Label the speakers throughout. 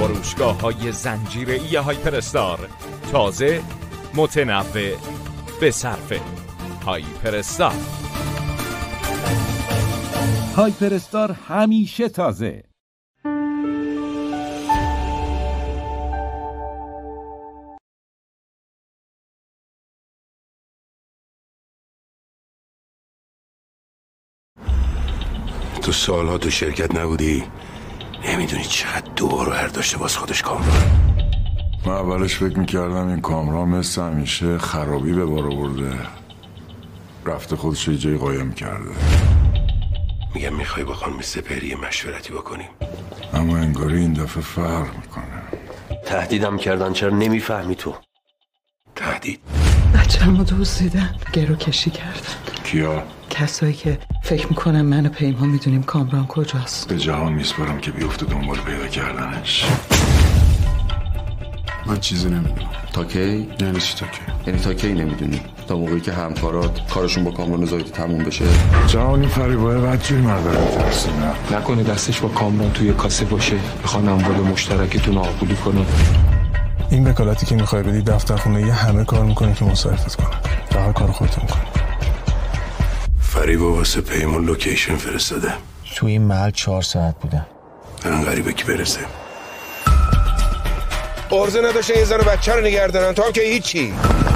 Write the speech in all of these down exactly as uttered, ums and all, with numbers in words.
Speaker 1: فروشگاه های زنجیره‌ای هایپر استار. تازه، متنوع، به صرفه. هایپر استار.
Speaker 2: هایپر استار همیشه تازه.
Speaker 3: تو سالها تو شرکت نبودی، نمیدونی چقدر دور و هر داشته باز خودش کامران.
Speaker 4: من اولش فکر میکردم این کامران مثل همیشه خرابی به بار آورده، رفته خودش یه جای قایم کرده.
Speaker 3: میگم میخوای با خانم سپهری مشورتی بکنیم،
Speaker 4: اما انگاری این دفعه فرق میکنه.
Speaker 3: تهدیدم کردن، چرا نمیفهمی تو؟ تهدید؟
Speaker 5: بچه‌مو دزدیدن، گرو کشی کردن.
Speaker 4: کیا؟
Speaker 5: کسایی که فکر میکنم من و پیمان میدونیم کامران کجاست.
Speaker 4: به جهان میسپارم که بیفته دنبال پیدا کردنش.
Speaker 6: من چیزی نمیدونم.
Speaker 7: تا کی؟
Speaker 6: یعنی چی تا کی؟
Speaker 7: یعنی تا کی نمیدونی؟ تا موقعی که همکارات کارشون با کامران زاهدی تموم بشه.
Speaker 4: جهانی فریبای بدجوری مردم میترسونه.
Speaker 6: نکنه دستش با کامران توی کاسه باشه، بخوان اموال مشترکتون آبولی کنه.
Speaker 8: این وکالتی که میخوای بدی دفتر خونه یه همه کار میکنه که مصرفت کنه. در حال کار خودت میکنه.
Speaker 3: فریبا واسه پیمان لوکیشن فرستاده.
Speaker 9: تو این محل چهار ساعت بودم.
Speaker 3: من غریبه کی برسه.
Speaker 10: ارزه نداشتن یه زن و بچه رو نگه دارن، تو هم که هیچی.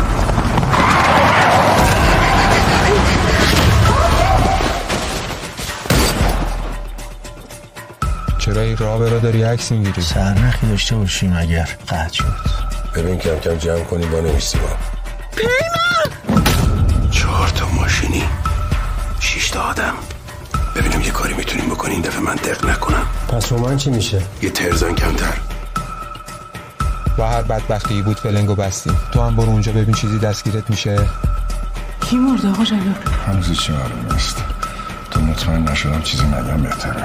Speaker 6: چرا این راه برا داری عکس میگیری؟
Speaker 9: سرنخی داشته باشیم اگر قطع شد.
Speaker 3: ببین کم کم جمع کنی با نمیستی با
Speaker 5: پیمان!
Speaker 3: چهار تا ماشینی، شش تا آدم. ببینم یه کاری میتونیم بکنیم این دفعه منطق نکنم.
Speaker 9: پس با من چی میشه؟
Speaker 3: یه ترزن کمتر.
Speaker 6: با هر بدبختی بود فلنگو بستیم. تو هم برو اونجا ببین چیزی دستگیرت میشه.
Speaker 5: کی مرده آقا جلال؟
Speaker 4: هنوز چی معلوم نیست. تو مطمئن نشدم چیزی نگم بهتره.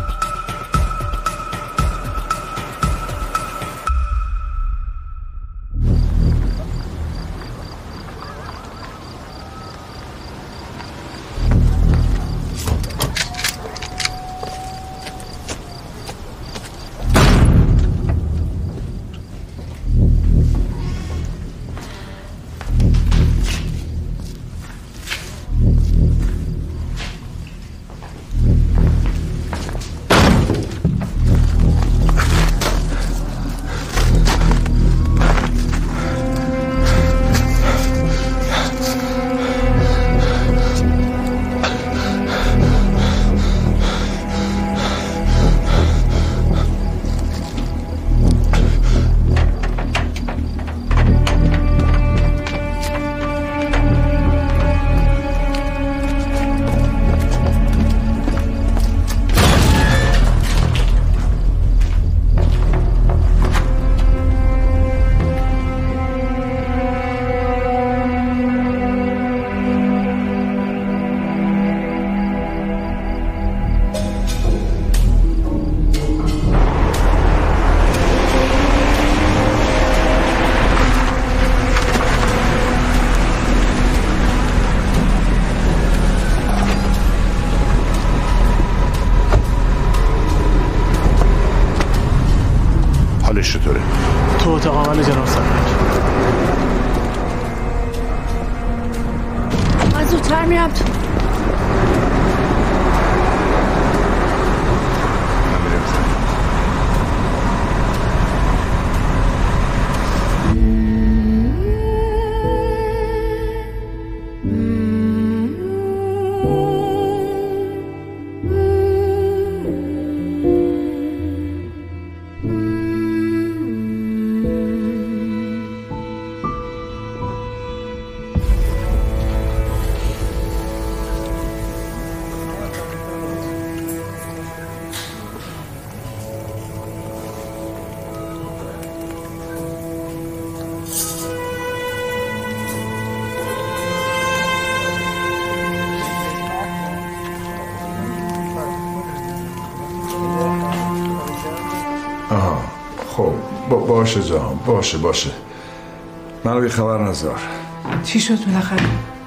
Speaker 3: حالش چطوره؟
Speaker 11: تو اتاق عمل جناب سرنگ.
Speaker 12: من زودتر میرم تو.
Speaker 4: آها خب با باشه جهان، باشه باشه. منو بی خبر نذار.
Speaker 5: چی شد بالاخره؟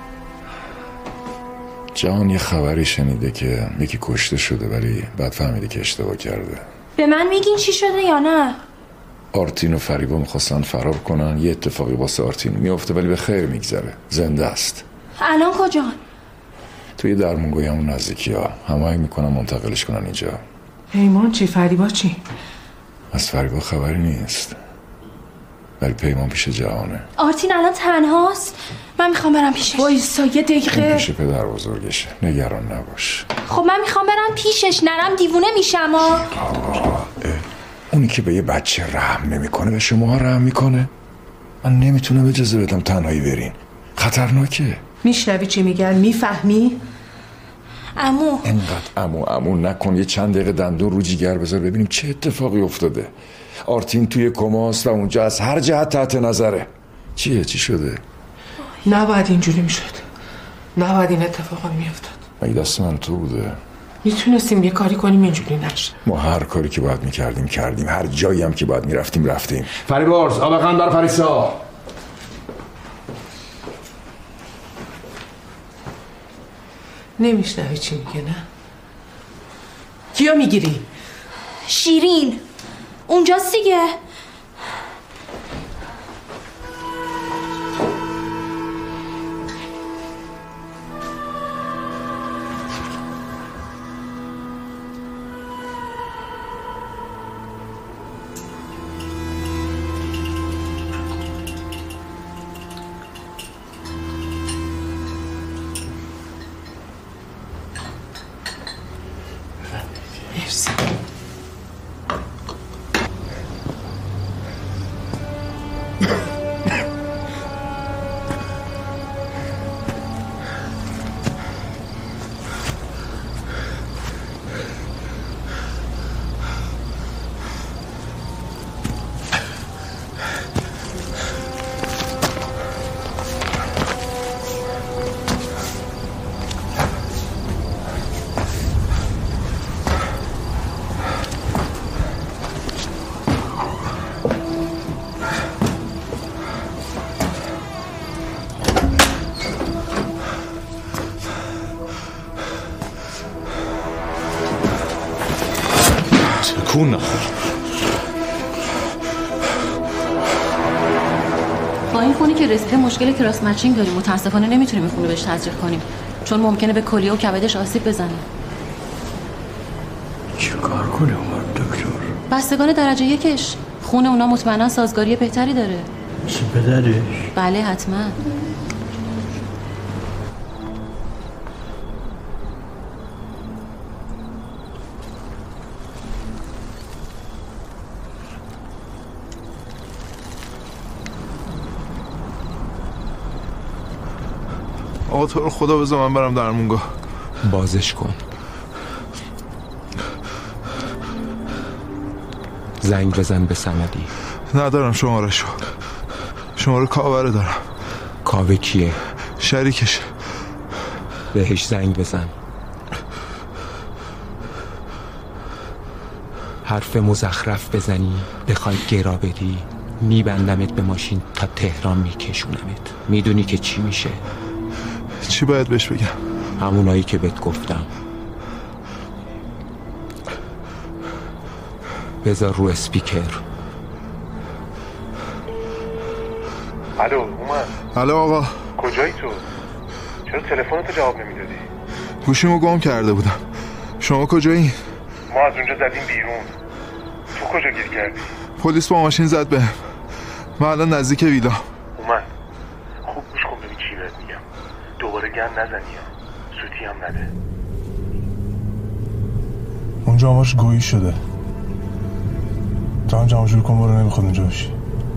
Speaker 4: جهان یه خبری شنیده که یکی کشته شده، ولی بعد فهمیده که اشتباه کرده.
Speaker 12: به من میگین چی شده یا نه؟
Speaker 4: آرتین و فریبا میخواستن فرار کنن. یه اتفاقی واسه آرتین میفته ولی به خیر میگذره، زنده است.
Speaker 12: الان کجا؟
Speaker 4: توی درمونگوی همون نزدیکی ها. همه میکنن منتقلش کنن اینجا.
Speaker 5: پیمان چی؟ فریبا چی؟
Speaker 4: از فریبا خبری نیست ولی پیمان پیش جهانه.
Speaker 12: آرتین الان تنهاست؟ من میخوام برم پیشش.
Speaker 5: وایسا یه دقیقه.
Speaker 4: این پیش پدر بزرگشه، نگران نباش.
Speaker 12: خب من میخوام برم پیشش، نرم دیوونه میشم.
Speaker 4: آه. اونی که به یه بچه رحم نمیکنه به شما رحم میکنه؟ من نمیتونم اجازه بدم تنهایی برین، خطرناکه.
Speaker 5: میشنوی چی میگن؟ میفهمی؟
Speaker 12: عمو
Speaker 4: اینقدر عمو عمو نکن. یه چند دقیقه دندون رو جیگر بذار ببینیم چه اتفاقی افتاده. آرتین توی کماست و اونجا از هر جهت تحت نظره. چیه؟ چی شده؟
Speaker 5: نباید اینجوری میشد، نباید این اتفاقا میافتاد.
Speaker 4: مگه دست من تو بوده؟
Speaker 5: میتونستیم یه کاری کنیم اینجوری نشه.
Speaker 4: ما هر کاری که باید میکردیم کردیم، هر جایی هم که باید میرفتیم رفتیم.
Speaker 3: فریبرز آب قندار فریسا.
Speaker 5: نمیشنوی چی میگه؟ نه کیو میگیری؟
Speaker 12: شیرین اونجاست دیگه.
Speaker 3: کون نخور.
Speaker 13: با این خونی که رسیده مشکل کراس مچینگ داریم. متاسفانه نمیتونیم این خونه بهش تزریق کنیم چون ممکنه به کلیه و کبدش آسیب بزنه.
Speaker 3: چی کار کنیم دکتر؟
Speaker 13: بستگان درجه یکش. خون اونا مطمئنا سازگاری بهتری داره.
Speaker 3: چی پدرش؟
Speaker 13: بله حتما.
Speaker 8: آقا تو رو خدا بذار من برم درمونگاه.
Speaker 6: بازش کن. زنگ بزن به صمدی.
Speaker 8: ندارم شمارشو. شماره کاوه دارم.
Speaker 6: کاوه کیه؟
Speaker 8: شریکش.
Speaker 6: بهش زنگ بزن. حرف مزخرف بزنی بخوای گرا بدی میبندمت به ماشین تا تهران میکشونمت. میدونی که چی میشه؟
Speaker 8: چی باید بهش بگم؟
Speaker 6: همونایی که بهت گفتم. بذار رو اسپیکر.
Speaker 14: الو اومد.
Speaker 8: الو آقا
Speaker 14: کجایی تو؟ چرا تلفنتو جواب نمیدادی؟
Speaker 8: گوشیمو گم کرده بودم. شما کجایی؟
Speaker 14: ما از اونجا زدیم بیرون. تو کجا گیر کردی؟
Speaker 8: پلیس با ماشین زد بهم. من الان نزدیک ویلا.
Speaker 14: اومد. خوب گوش کن ببین چی بهت میگم. دوباره گند نزنی یا سوتی هم نده.
Speaker 8: اونجا هماش گویی شده. تو هم جمع جور کن برو نمیخواد اونجا باشی.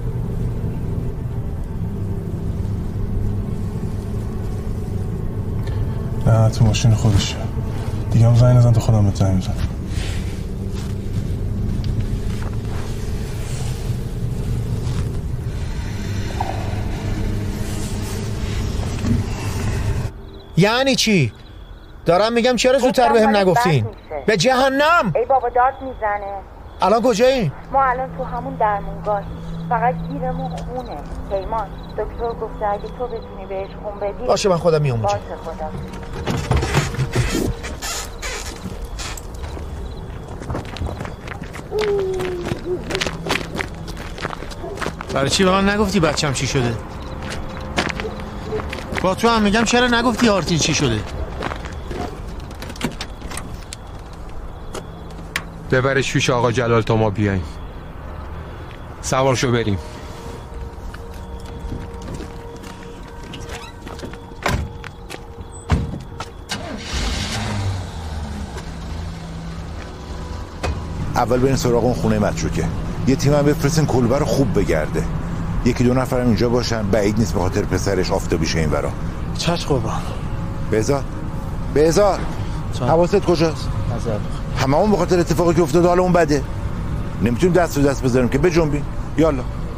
Speaker 8: نه تو ماشین خودشه. دیگه هم زنگ نزن تا خودم بهت زنگ میزنم.
Speaker 9: یعنی چی؟ دارم میگم چرا زودتر بهم نگفتین؟ به جهنم!
Speaker 15: ای بابا داد میزنه.
Speaker 9: الان کجایی؟
Speaker 15: ما الان تو همون درمونگاهی. فقط گیرمون خونه. پیمان دکتر گفته اگه تو بتونی بهش خون بدی.
Speaker 9: باشه من خودم میام اونجا.
Speaker 15: باشه خدا.
Speaker 9: برای چی به من نگفتی بچم چی شده؟ با تو هم میگم چرا نگفتی آرتین چی شده؟
Speaker 6: ببره شوش آقا جلال تا ما بیاییم. سوار شو بریم.
Speaker 16: اول برین سراغ اون خونه متروکه. یه تیم هم بفرستین کلبه رو خوب بگرده. یکی دو نفر هم اینجا باشن، بعید نیست به خاطر پسرش آفتابی شه این ورا.
Speaker 9: چش قربان.
Speaker 16: بهزاد بهزاد حواست کجاست؟ هممون به خاطر اتفاقی که افتاده حالا اون بده. نمیتونیم دست رو دست بذاریم که بجنبیم. یالا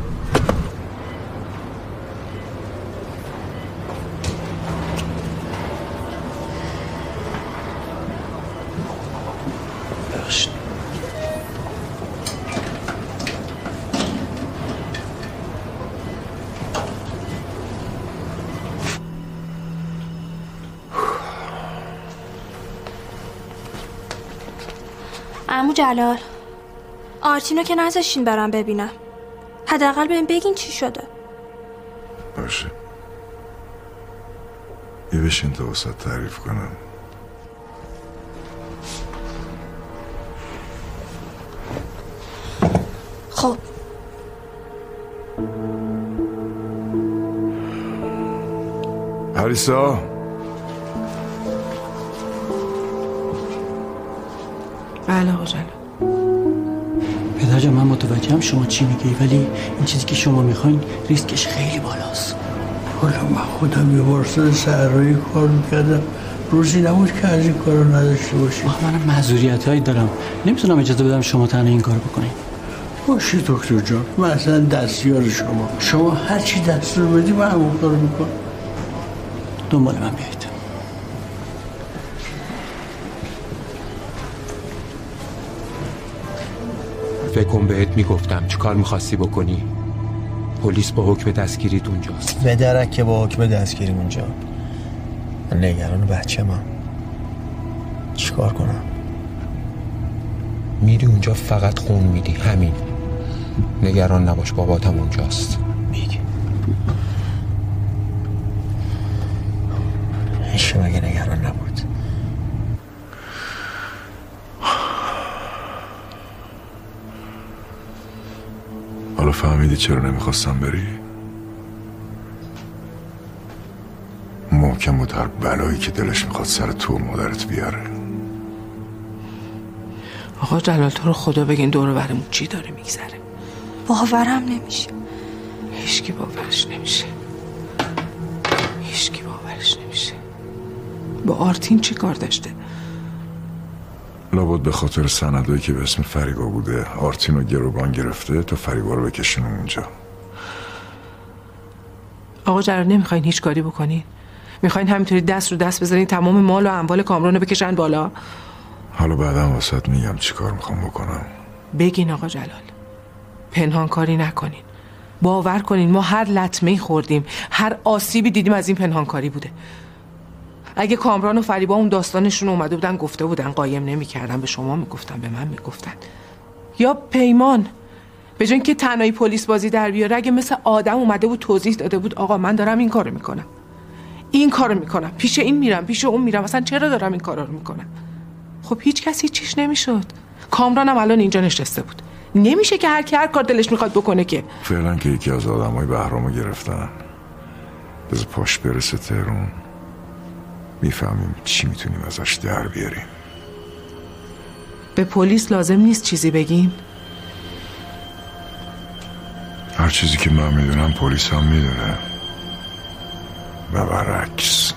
Speaker 12: عمو جلال، آرتینو که نذاشتین برام ببینم. حداقل بهم بگین چی شده.
Speaker 4: باشه یه بشین تا واسه تعریف کنم.
Speaker 12: خب
Speaker 4: هریسا
Speaker 5: بله آقا جلال.
Speaker 17: پدر جان من متوجهم شما چی میگی، ولی این چیزی که شما میخواین ریسکش خیلی بالاست.
Speaker 18: حالا من خودم یه بارسان سهرایی کار میکردم، روزی نبود که از این کار رو نداشته باشیم.
Speaker 17: منم معذوریت هایی دارم، نمیتونم اجازه بدم شما تنها این کار بکنین.
Speaker 18: باشی دکتر جان، من اصلا دستیار شما شما هر چی دستور بدی من همون کار میکنم.
Speaker 17: دنبال من بیایید.
Speaker 6: فکر کن بهت میگفتم چی کار میخواستی بکنی. پلیس با حکم دستگیریت اونجاست.
Speaker 9: به درک که با حکم دستگیری اونجا. من نگران بچه من چی کار کنم؟
Speaker 6: میری اونجا فقط خون میدی، همین. نگران نباش، باباتم اونجاست.
Speaker 9: میگی هیچ مگه نگران نبود؟
Speaker 4: حالا فهمیدی چرا نمیخواستم بری؟ محکم بود هر بلایی که دلش میخواد سر تو و مادرت بیاره.
Speaker 5: آقا جلال تو رو خدا بگین دور و برمون چی داره میگذره؟
Speaker 12: باورم نمیشه.
Speaker 5: هیچکی باورش نمیشه. هیچکی باورش نمیشه. با آرتین چی کار داشته؟
Speaker 4: لابد به خاطر سندایی که به اسم فریبا بوده آرتین رو گروگان گرفته تا فریبا رو بکشونه اونجا.
Speaker 5: آقا جلال نمیخواین هیچ کاری بکنین؟ میخواین همینطوری دست رو دست بذارین تمام مال و اموال کامران رو بکشن بالا؟
Speaker 4: حالا بعدم واسط میگم چی کار میخوام بکنم.
Speaker 5: بگین آقا جلال، پنهان کاری نکنین. باور کنین ما هر لطمه‌ای خوردیم، هر آسیبی دیدیم از این پنهان کاری بوده. اگه کامران و فریبا اون داستانشون اومده بودن گفته بودن قایم نمی‌کردن، به شما میگفتن، به من میگفتن. یا پیمان به جای اینکه تنهایی پلیس بازی در بیاره اگه مثل آدم اومده بود توضیح داده بود آقا من دارم این کارو میکنم، این کارو میکنم، پیش این میرم، پیش اون میرم، مثلا چرا دارم این کارا رو میکنم. خب هیچ کسی چیش نمیشد. کامران هم الان اینجا نشسته بود. نمیشه که هر کی هر کار دلش میخواد بکنه که.
Speaker 4: فعلا که یکی از آدمای بهرامو گرفتن، بذار پاش برسه تهران میفهمیم چی میتونیم ازش در بیاریم.
Speaker 5: به پلیس لازم نیست چیزی بگیم؟
Speaker 4: هر چیزی که من میدونم پلیس هم میدونه و برعکس.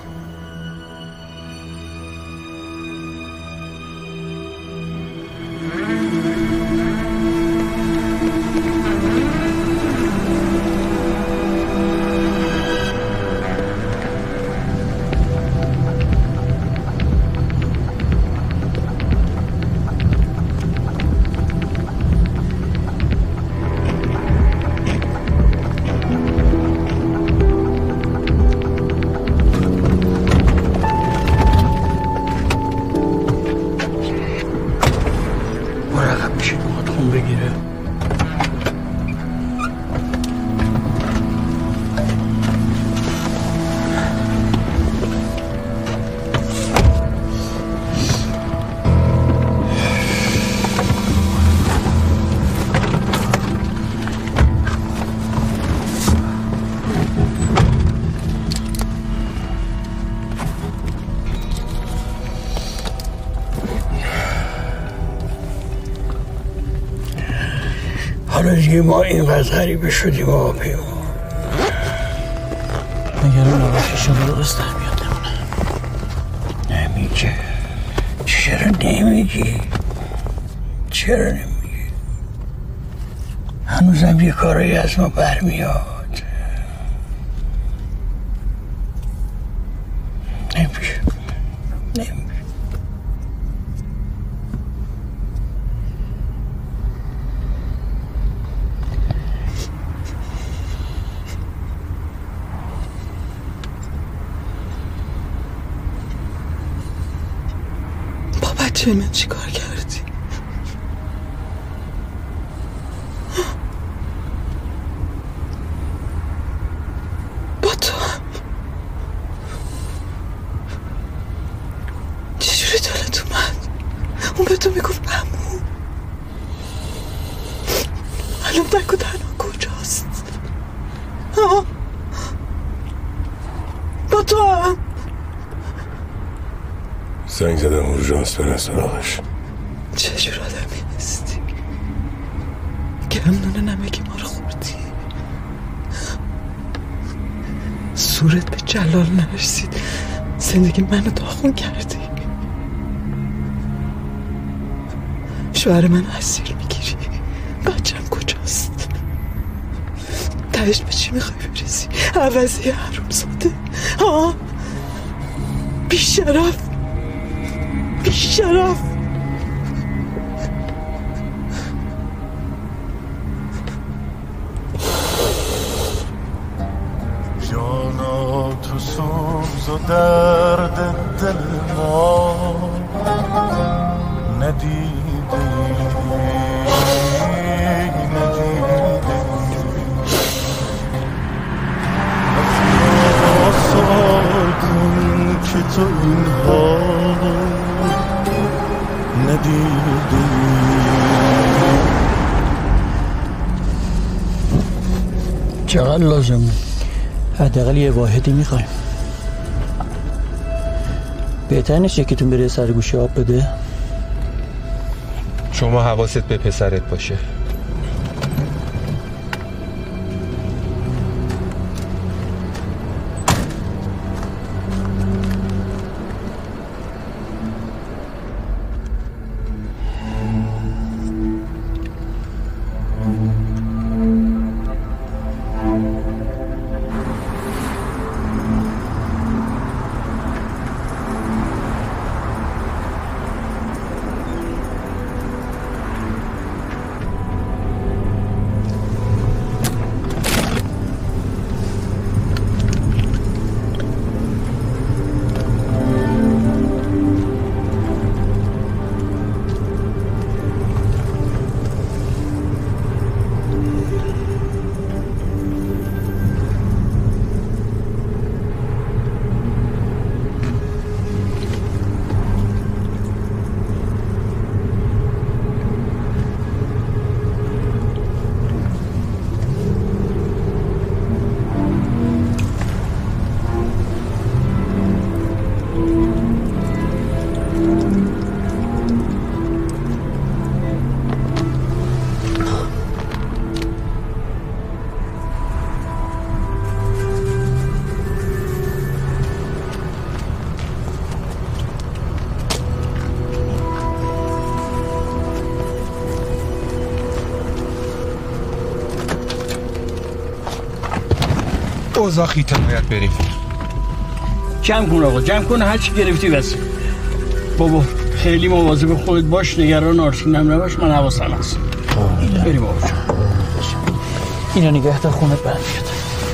Speaker 18: حالا دیگه ما اینقدر غریبه شدیم آقا پیمان.
Speaker 17: نگران نباش شما درست در میاد نمونه.
Speaker 18: نمیگه. چرا نمیگی؟ چرا نمیگی؟ هنوزم یه کارایی از ما برمیاد. نمیشه نمیشه
Speaker 5: با بچه من چی کار کردی؟ با تو هم چجوری دلت اومد؟ اون به تو میگفت عمو. الان دکو تنها کجاست؟ ها؟ با تو هم
Speaker 3: زنگ زدم اورژانس برن سراغش.
Speaker 5: چجور آدمی هستی؟ گمنون نمکی ما رو خوردی. صورت به جلال نرسید زندگی منو داغون کردی. شوهر من اسیر میگیری. بچم کجاست؟ تهش به چی میخوای برسی؟ عوضی حرومزاده. ها؟ بیشرف بیشرف.
Speaker 18: جانا تو سوز و درد دل ما ندیدی ندیدی سوال کن که تو اینها ندیدی. چقدر لازم؟
Speaker 17: حداقل یه واحدی میخوایم. بهتر نیست یکیتون بره سر گوشه آب بده؟
Speaker 6: شما حواست به پسرت باشه. اوضاع خیته باید بریم.
Speaker 18: جمع کن آقا جمع کن هرچی گرفتی بس. بابا خیلی مواظب خودت باش. نگران آرتینم نباش. من حواسم هست. بریم بابا جان.
Speaker 17: اینو نگه تا خونت برمیاد.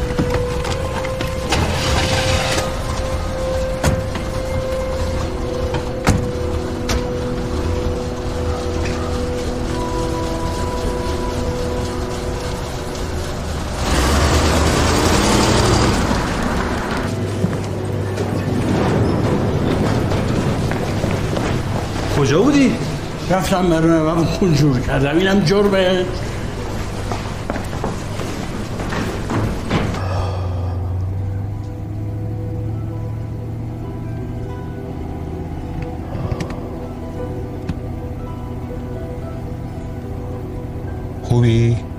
Speaker 18: کجا بودی؟ رفتم برای من خون جور کردم. اینم جرمه.
Speaker 6: خوبی؟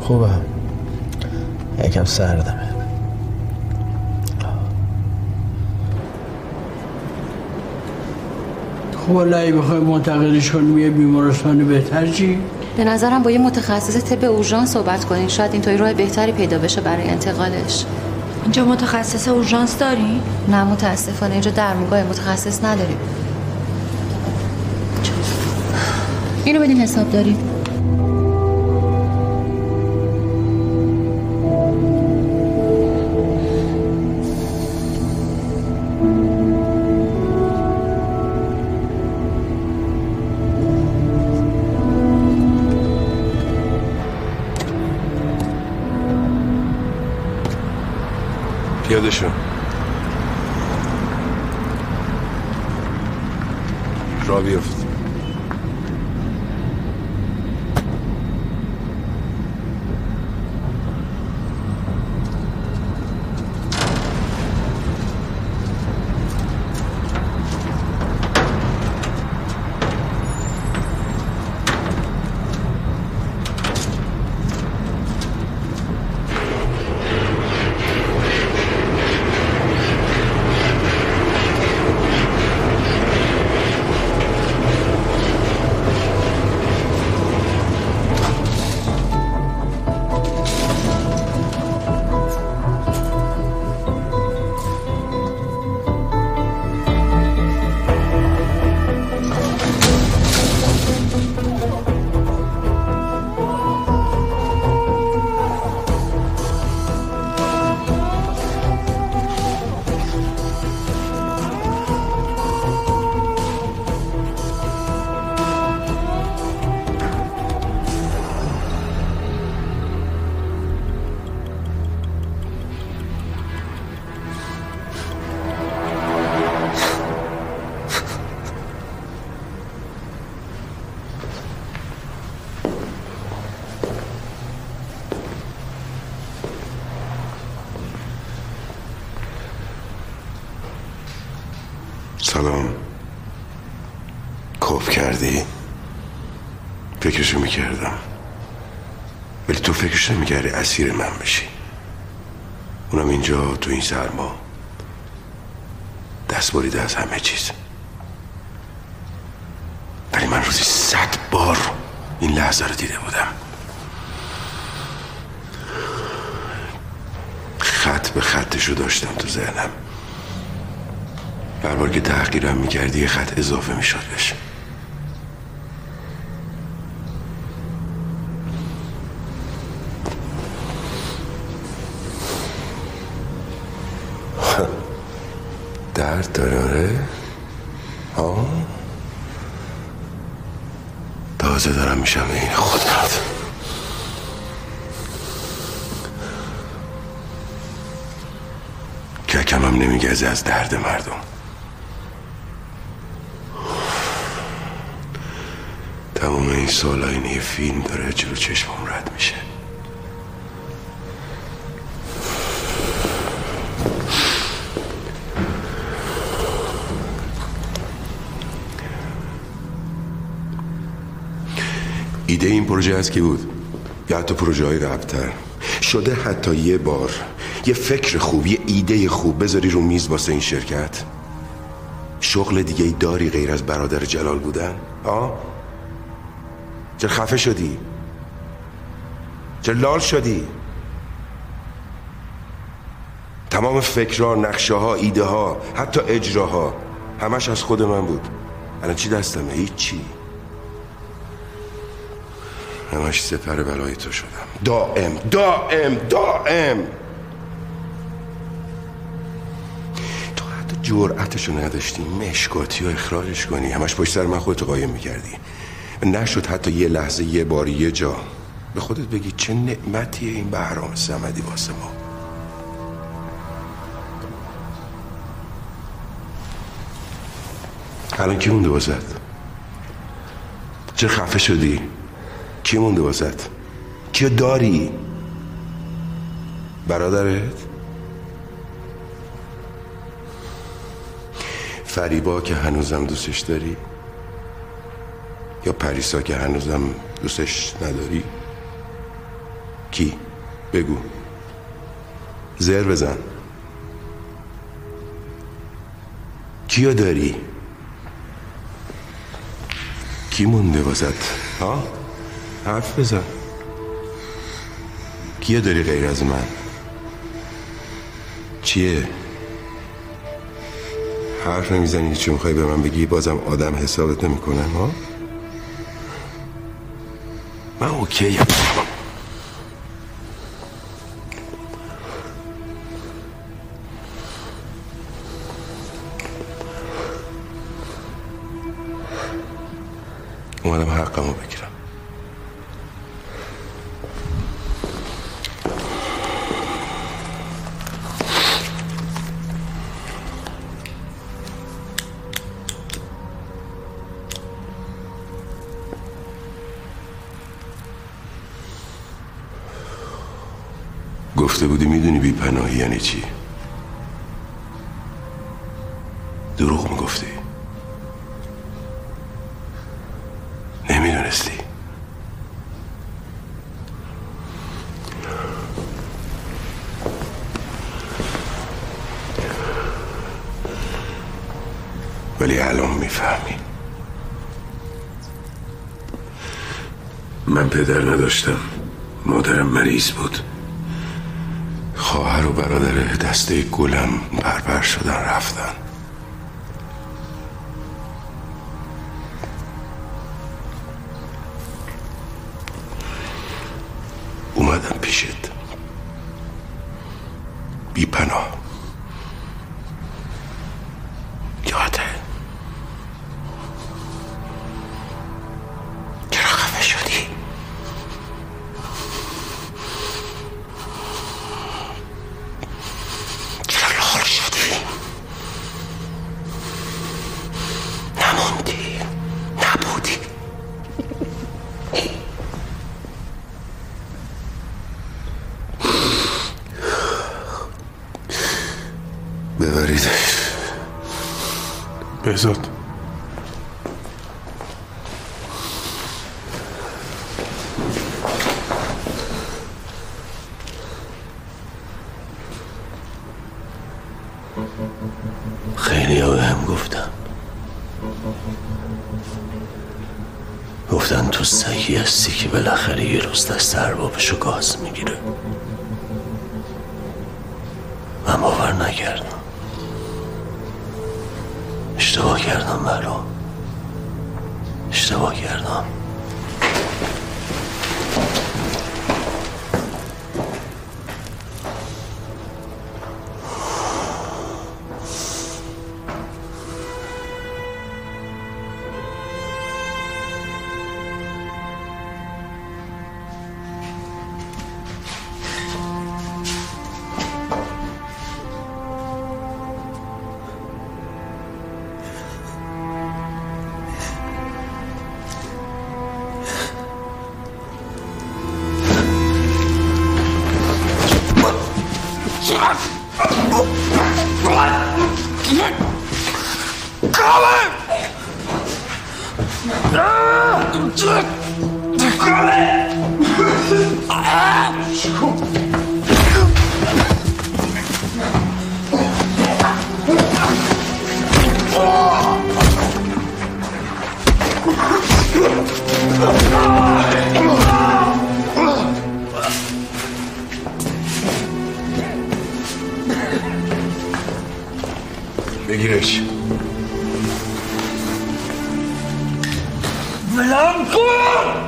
Speaker 9: خوبم، یکم سردمه.
Speaker 18: خب حالا ای بخوای منتقلش کنیم یه بیمارستان بهتر چی؟
Speaker 13: به نظرم با یه متخصص طب اورژانس صحبت کنین، شاید اینطوری راه بهتری پیدا بشه برای انتقالش.
Speaker 12: اینجا متخصص اورژانس داری؟
Speaker 13: نه متاسفانه اینجا درمونگاه متخصص نداریم. اینو بدین حسابداری.
Speaker 3: پیاده شو. راه بیفت. سلام. خوب کردی؟ فکرشو میکردم، ولی تو فکرش نمیکردی اسیر من بشی، اونم اینجا تو این سرما، دست بریده از همه چیز. ولی من روزی صد بار این لحظه رو دیده بودم. خط به خطشو داشتم تو ذهنم. هر بار که تحقیرم میکردی یه خط اضافه میشد بشه. درد داره؟ ها؟ تازه دارم میشم این خودت. ککم هم نمیگزه از درد مردم. تمام این سال این یه فیلم داره جلو چشمم رد میشه. ایده این پروژه از کی بود؟ یا حتی پروژه های ربطر؟ شده حتی یه بار یه فکر خوب، یه ایده خوب بذاری رو میز واسه این شرکت؟ شغل دیگه ای داری غیر از برادر جلال بودن؟ ها؟ چرا خفه شدی؟ چرا لال شدی؟ تمام فکرها، نقشه ها، ایده ها، حتی اجراها همش از خود من بود. الان چی دستمه؟ هیچ چی. همش سپر بلای تو شدم. دائم دائم دائم. تو حتی جرأتشو نداشتی مشکاتی و اخراجش کنی. همش پشت سر من خودتو قایم میکردی. نشد حتی یه لحظه یه باری یه جا به خودت بگی چه نعمتیه این بهرام صمدی واسه ما. الان کی مونده واسط؟ چرا خفه شدی؟ کی مونده واسط؟ کیو داری؟ برادرت؟ فریبا که هنوزم دوستش داری؟ یا پریسا که هنوزم دوستش نداری؟ کی؟ بگو. زر بزن. کیو داری؟ کی مونده واسط؟ ها؟ حرف بزن. کیو داری غیر از من؟ چیه؟ حرف نمیزنی چون میخوای به من بگی بازم آدم حسابت نمیکنه ها؟ من اوکی. اومدم حقمو بگیرم. گفته بودی میدونی بی پناهی یعنی چی؟ دروغ میگفتی. نمیدونستی. ولی الان میفهمی. من پدر نداشتم. مادرم مریض بود. خواهر و برادر دسته گلم بربر شدن رفتن. اومدم پیشت بی پناه. یاده چرا خفه شدی؟ چرا لال شدی؟ نموندی، نبودی. ببریدش.
Speaker 8: بهزاد
Speaker 9: خیلی ها هم گفتن گفتن تو سگی هستی که بالاخره یه روز دست اربابشو گاز میگیره. من باور نکردم. اشتباه کردم برام. اشتباه کردم.
Speaker 3: بگیرش.
Speaker 18: ولم کن.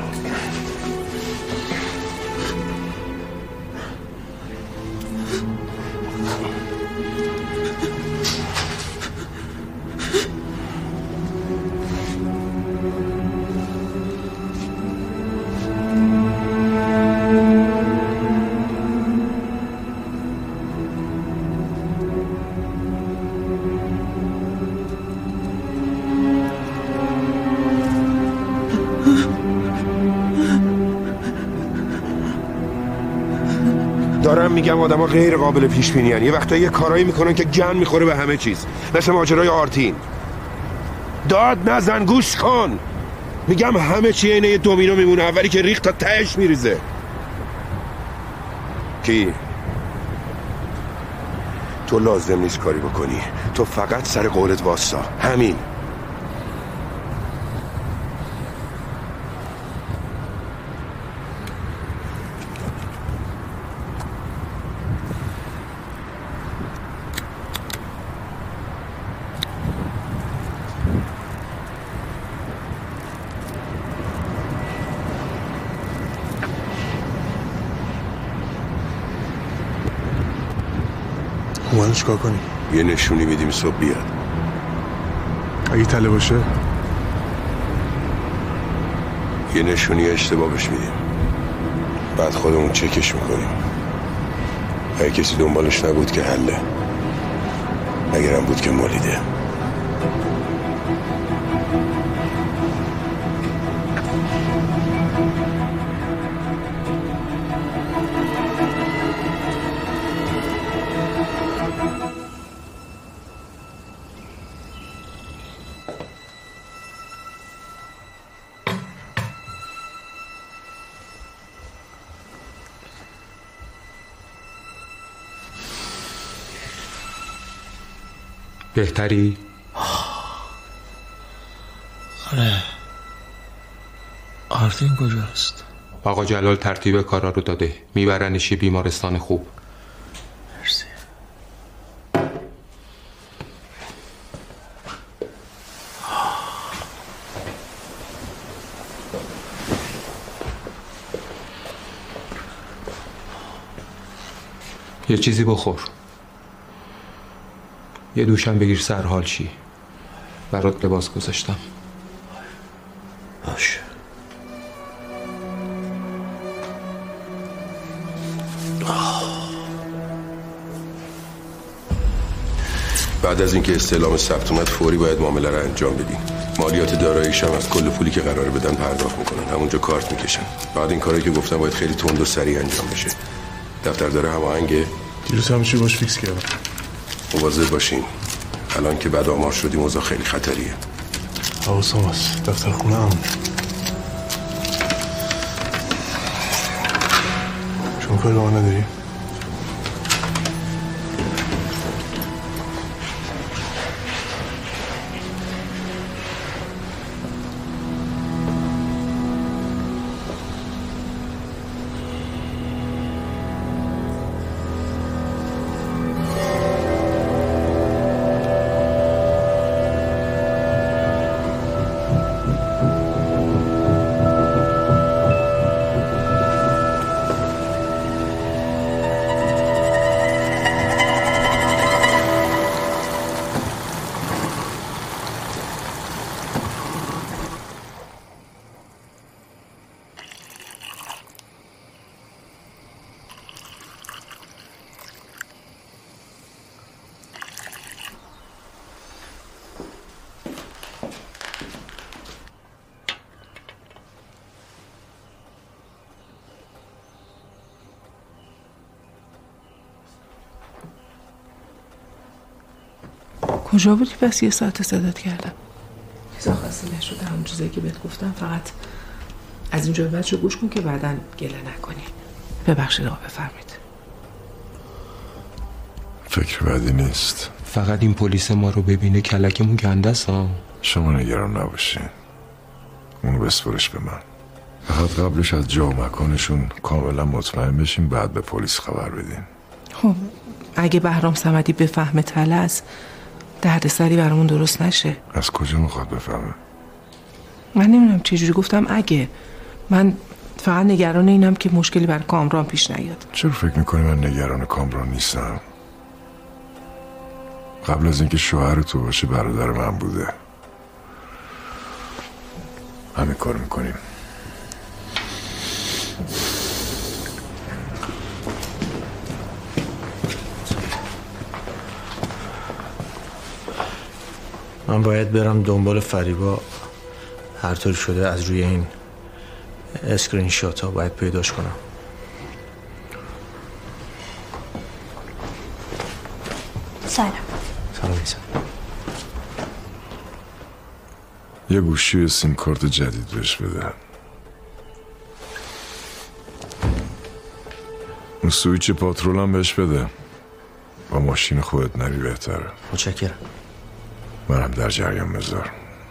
Speaker 10: دارم میگم آدما غیر قابل پیش بینی ان. یه وقتا یه کارایی میکنن که گن میخوره به همه چیز، مثل ماجرای آرتین. داد نزن، گوش کن. میگم همه چی اینه یه دومینو میمونه، اولی که ریخت تا تهش میریزه. کی؟ تو لازم نیست کاری بکنی، تو فقط سر قولت واسا، همین.
Speaker 8: اومدن چیکار کنی؟
Speaker 10: یه نشونی میدیم صبح بیاد.
Speaker 8: اگه تله باشه؟
Speaker 10: یه نشونی اشتباه بهش میدیم، بعد خودمون چکش میکنیم. اگه کسی دنبالش نبود که حله، اگرم بود که مالیده.
Speaker 6: بهتری؟
Speaker 9: آره. آرتین کجاست؟
Speaker 6: آقا جلال ترتیب کارا رو داده، میبرنش بیمارستان خوب.
Speaker 9: مرسی.
Speaker 6: یه چیزی بخور، یه دوشم بگیر سرحال چی. برات لباس گذاشتم.
Speaker 9: باشه.
Speaker 10: بعد از اینکه استعلام ثبت اومد فوری باید معامله رو انجام بدیم. مالیات داراییش هم از کل پولی که قراره بدن پرداخت میکنن، همونجا کارت میکشن. بعد این کاری که گفتم باید خیلی تند و سریع انجام بشه. دفتر داره هماهنگه؟
Speaker 8: دیروز همیشه باش فیکس کردم.
Speaker 10: مواظب باشین، الان که بعد آمار شدیم اوضاع خیلی خطریه.
Speaker 8: حواسم هست، دفتر خونه هم. شما کاری با من نداری؟
Speaker 5: کجا بودی پس یه ساعت صدات کردم؟ چیزا خاصی نشده، همون چیزایی که بهت گفتم. فقط از اینجا به بعد شو گوش کن که بعداً گله نکنی. ببخشید آقا، بفرمید.
Speaker 4: فکر بدی نیست.
Speaker 6: فقط این پلیس ما رو ببینه کلکمون گنده است ها.
Speaker 4: شما نگران نباشین، اونو بسپرش به من. فقط قبلش از جا و مکانشون کاملا مطمئن بشین، بعد به پلیس خبر بدین.
Speaker 5: خب اگه بهرام صمدی بفهمه تله است، دردسری برامون درست نشه.
Speaker 4: از کجا میخواد بفهمه؟
Speaker 5: من نمیدونم چجوری گفتم اگه. من فقط نگران اینم که مشکلی برای کامران پیش نیاد.
Speaker 4: چرا فکر میکنی من نگران کامران نیستم؟ قبل از اینکه شوهر تو باشه برادر من بوده. همین کار میکنیم.
Speaker 9: من باید برم دنبال فریبا، هر طور شده از روی این اسکرین شات ها باید پیداش کنم.
Speaker 12: سلام.
Speaker 9: سلام ایسا.
Speaker 4: یه گوشی و سیم کارت جدید بهش بده. اون سویچ پاترول هم بهش بده. با ماشین خودت نری بهتره.
Speaker 9: متشکرم.
Speaker 4: منم در جریان بذار.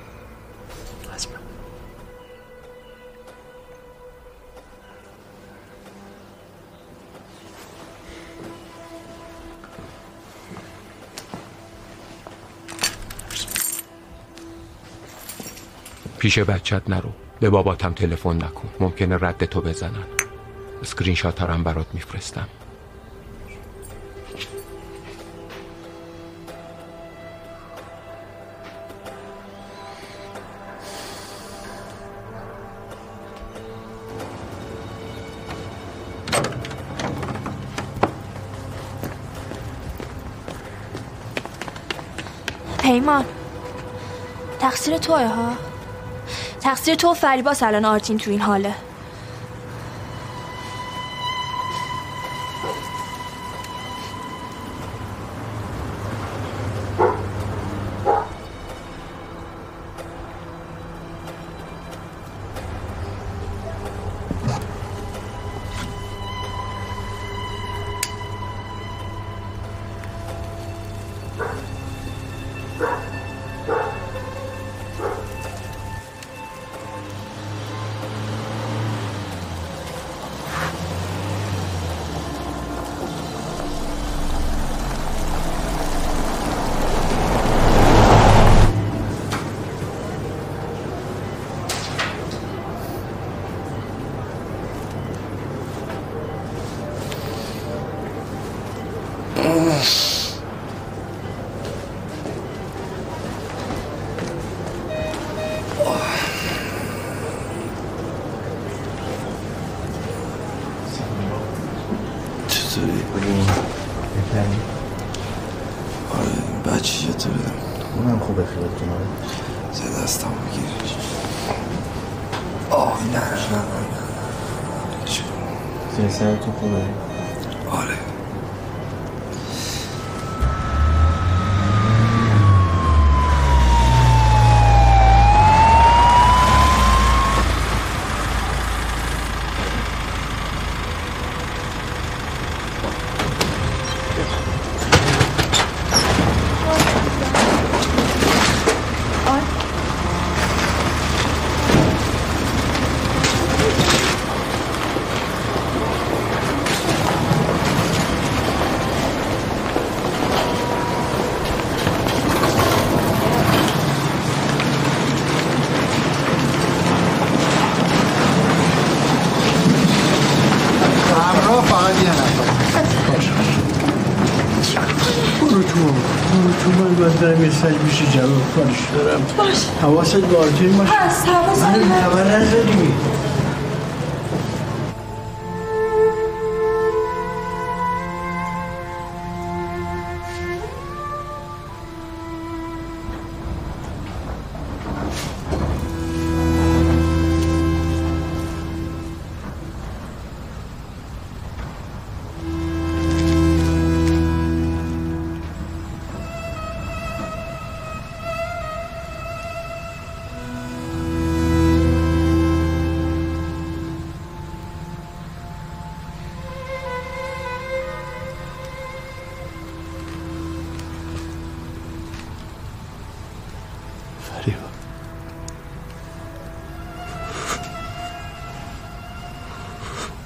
Speaker 6: پیش بچت نرو. به باباتم تلفن نکن. ممکنه رد تو بزنن. اسکرین شات ها هم برات میفرستم.
Speaker 12: پیمان تقصیر توه ها. تقصیر تو و فریباس الان آرتین تو این حاله.
Speaker 19: بچه چطوره؟
Speaker 9: اونم خوبه خیلی کناره.
Speaker 19: زه دستم بگیر. آه نه نه نه نه
Speaker 9: زیر سرتون خوبه؟
Speaker 19: آره.
Speaker 18: سج میشه جواب کارش دارم.
Speaker 12: باش
Speaker 18: حواست به آرتین باشه.
Speaker 12: هست حواست
Speaker 18: من این خبر نزدی.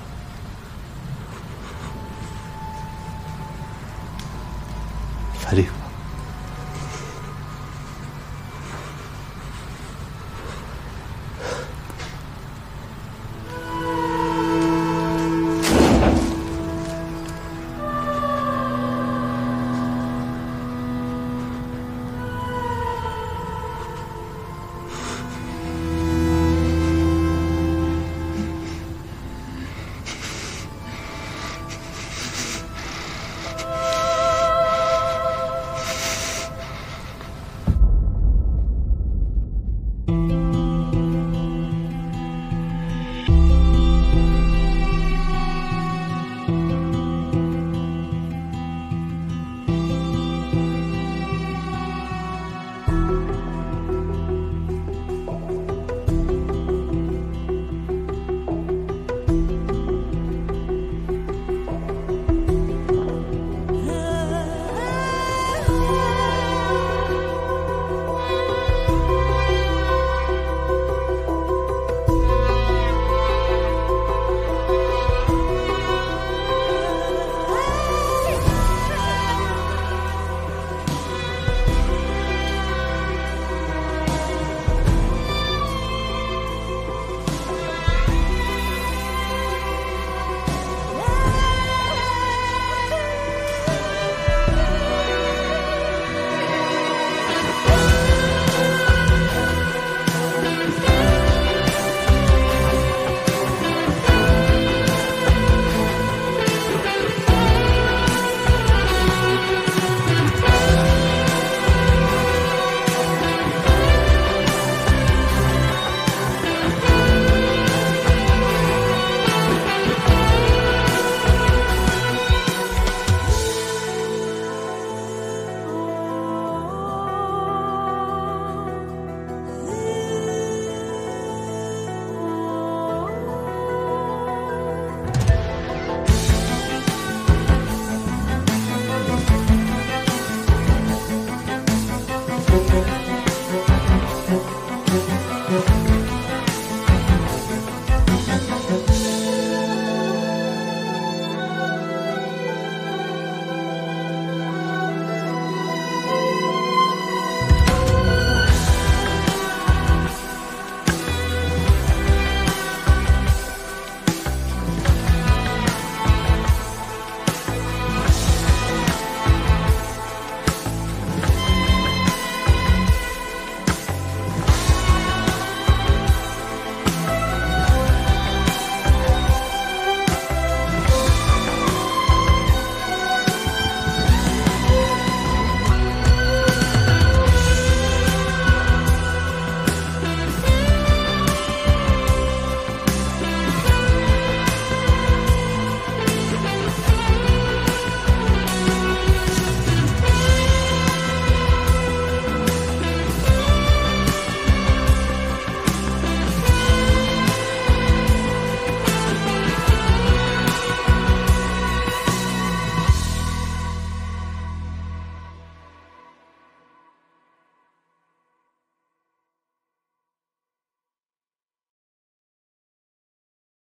Speaker 9: فریبا